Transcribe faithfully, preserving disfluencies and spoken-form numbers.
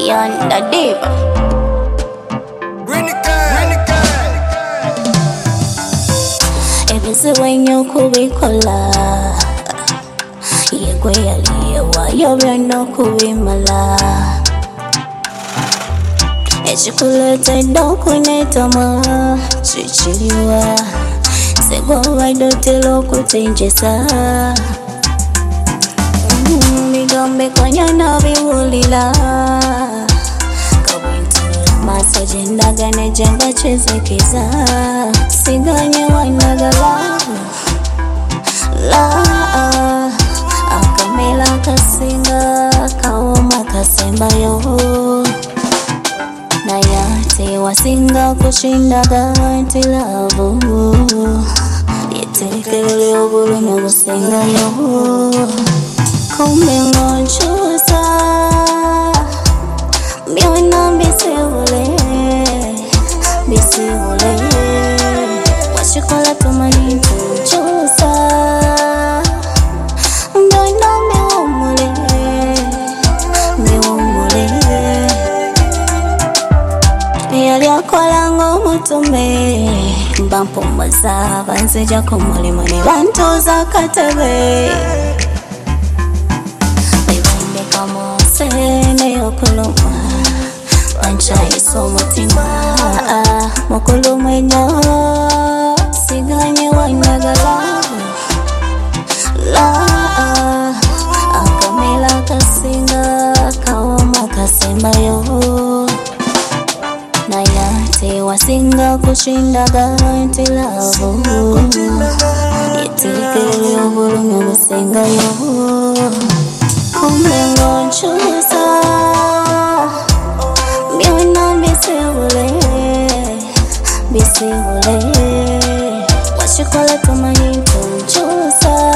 Yonder diva. Ebizibu ennyo kubikola, ye gwe yali ewaayo byonna okubimala. Ekikuleetedde okuneetama kikiriwa, nze gw'obadde otera okutengyesa. Bigambe konya nabiwulira, maaso gye ndaga ne gye mbakyezekeza. Siganye wanagala la akamela kasinga kawooma kasembayo, naye ate wasinga kukindaga nti laavu lyeterekero ly'obulumi obusingayo. Kumbe ng'onkyusa byonna mbisibule bisibule, wakikola tumanyi nti onkyusa byonna mbiwummule mbiwummule. Eyali akola ng'omutume mba mpumuza, banzija ku mulimu ne bantuuza akatebe. Sene okuluma wanchayisa omutima mukuluma ennyo. Siganye wanagala la akamela kasinga kawooma kasembayo, naye ate wasinga kukindaga nti laavu lyeterekero ly'obulumi obusingayo. Kumbe ng'onkyusa byonna mbisibule bisibule, wakikola tumanyi nti onkyusa